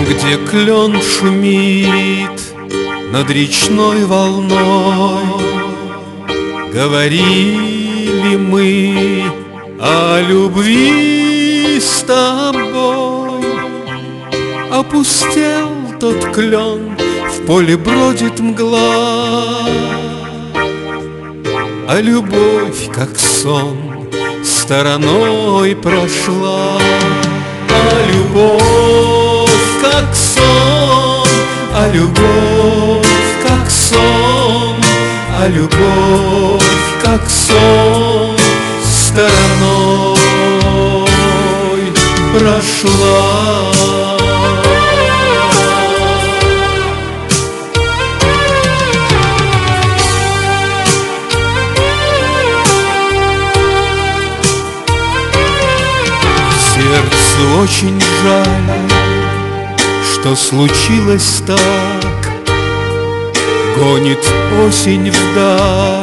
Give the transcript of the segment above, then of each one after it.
где клен шумит над речной волной. Говорили мы о любви с тобой. Опустел тот клен, в поле бродит мгла, а любовь, как сон, стороной прошла. А любовь, как сон, а любовь, как сон, а любовь, как сон, стороной прошла. Сердцу очень жаль, что случилось так. Гонит осень вдаль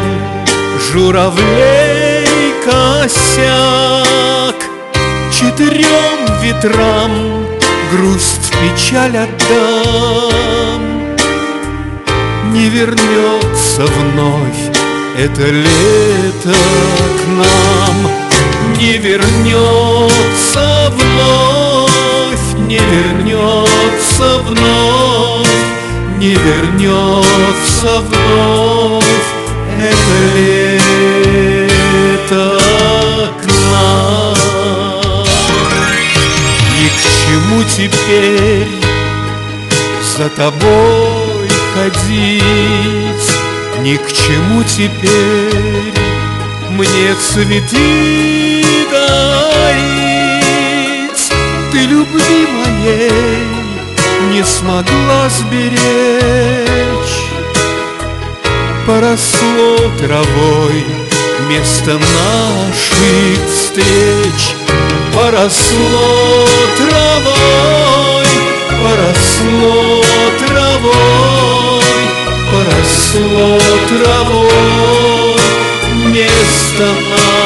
журавлей косяк. Четырем ветрам грусть, печаль отдам. Не вернется вновь это лето к нам. Не вернется вновь, не вернется вновь, не вернется вновь это лето к нам. Ни к чему теперь за тобой ходить, ни к чему теперь мне цветы дарить. Ты любви моей не смогла сберечь. Поросло травой место наших встреч. Поросло травой, поросло травой, поросло травой место наших